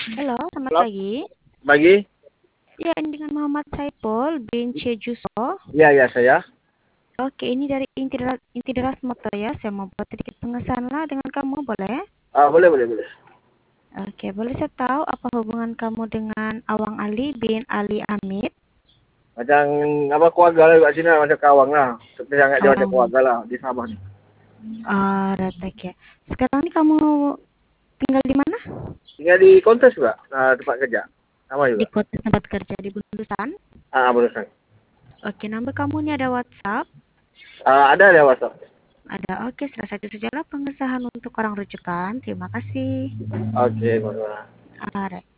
Halo, selamat Halo, pagi. pagi. Ya, ini dengan Muhammad Saipul bin Cejuso. Iya, ya saya. Oke, ini dari Intideras Moto ya. Saya mau buat sedikit pengesahan lah dengan kamu, boleh? Boleh, boleh, boleh. Oke, boleh saya tahu apa hubungan kamu dengan Awang Ali bin Ali Amit? Macam apa keluarga lah kat sini lah, macam kawang lah. Seperti sangat dia macam Awang, keluarga lah di Sabah ni. Retek ya. Sekarang ini kamu tinggal di mana? Tinggal di Kontes juga, tempat kerja. Sama Di juga. kota tempat kerja di Bundusan. Berusaha. Oke, nomor kamu ini ada WhatsApp? Ada WhatsApp. Ada. Oke, selesai itu sajalah pengesahan untuk orang rujukan. Terima kasih. Okey, boleh. Alright.